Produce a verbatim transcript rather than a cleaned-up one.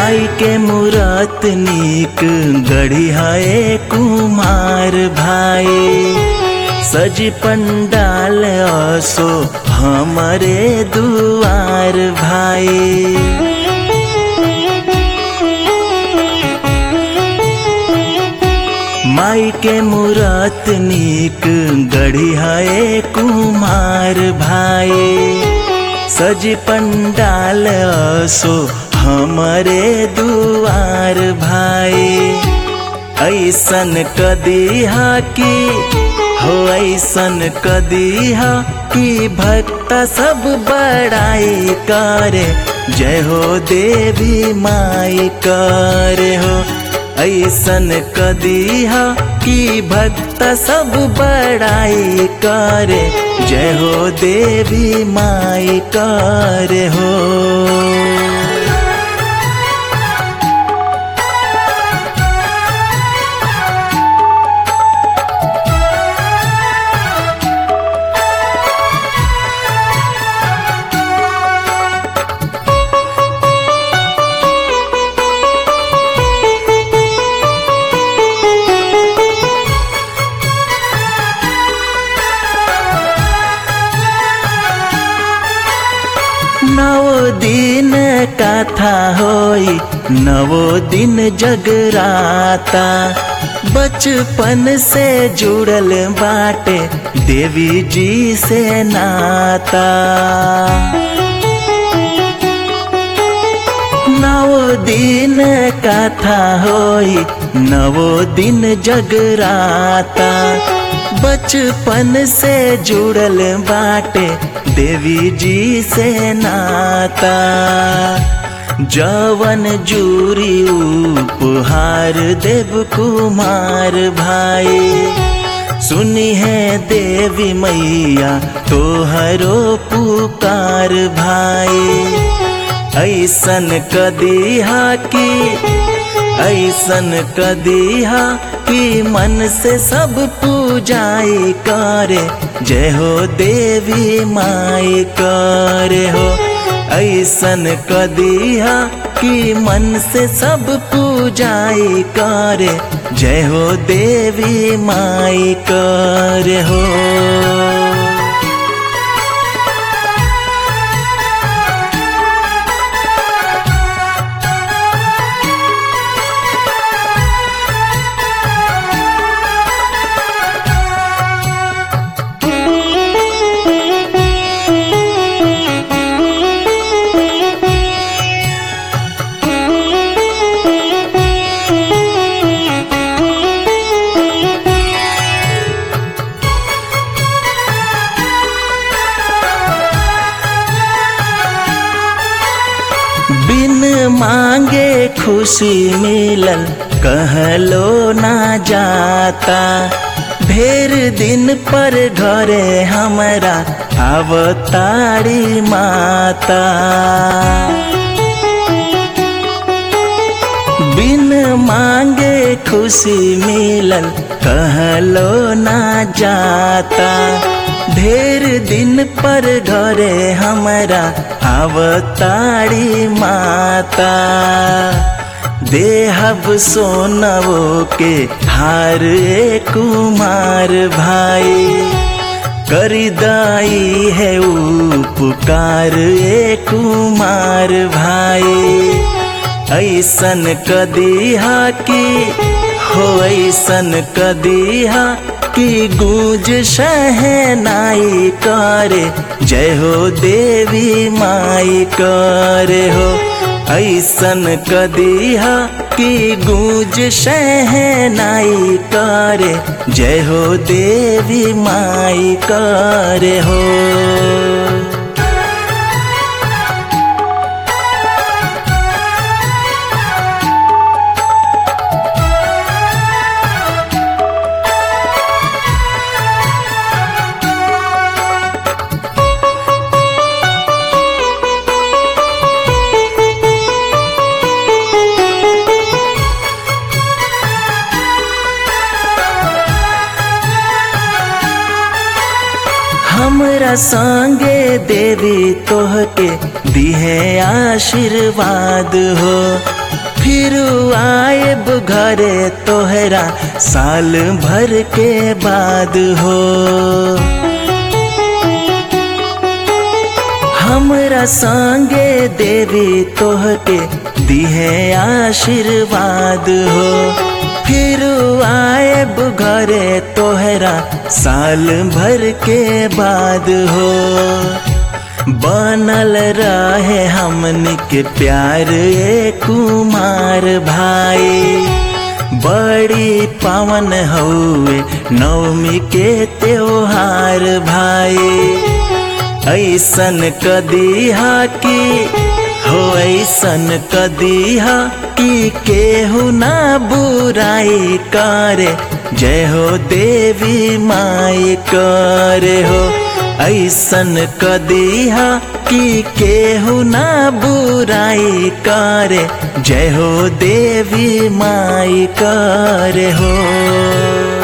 माई के मूरत नीक गढ़ी है कुमार भाई, सजी पंडाल असो हमारे दुआर भाई। माई के मूरत नीक गढ़ी है कुमार भाई, सजी पंडाल असो हमारे दुआर भाई। ऐसन कदीहा की हो ऐसन कदीहा कि भक्त सब बड़ाई करे, जय हो देवी माई करे हो। ऐसन कदीहा कि भक्त सब बड़ाई करे, जय हो देवी माई करे हो। नवो दिन कथा होई नवो दिन जगराता, बचपन से जुड़ल बाटे देवी जी से नाता। नवो दिन कथा होई नवो दिन जगराता, बचपन से जुड़ल बाटे देवी जी से नाता। जवन जूरी उपहार देव कुमार भाई, सुनी है देवी मैया तोहरो पुकार भाई। ऐसन कदीहा की ऐसन कदीहा कि मन से सब पूजाई करे, जय हो देवी माई करे हो। ऐसन कदीहा कि मन से सब पूजाई करे, जय हो देवी माई करे हो। बिन मांगे खुशी मिलल कहलो ना जाता, ढेर दिन पर घरे हमरा अवतारी माता। बिन मांगे खुशी मिलल कहलो ना जाता, ढेर दिन पर घरे हमरा अवतारी माता। देहब सोनवो के हार ए कुमार भाई, करी दाई है उपकार ए कुमार भाई। ऐसन कदीहा की हो ऐसन कदीहा कि गूंज शहनाई करे, जय हो देवी माई करे हो। ऐसन कदीहा कि गूंज शहनाई करे, जय हो देवी माई करे हो। हमरा संगे देवी तोहके दिहे आशीर्वाद हो। फिर आएब घरे तोहरा साल भर के बाद हो। हमरा संगे देवी तोहके दिहे आशीर्वाद हो। फिर आएब घरे तोहरा साल भर के बाद हो। बनल रहे हमनी के प्यार ए कुमार भाई। बड़ी पावन हउए नवमी के त्योहार भाई। ऐसन कदीहा की हो ऐसन कदीहा की केहू ना बुराई करे। जय हो देवी माई करे हो। ऐसन कदीहा की केहू ना बुराई करे। जय हो देवी माई करे हो।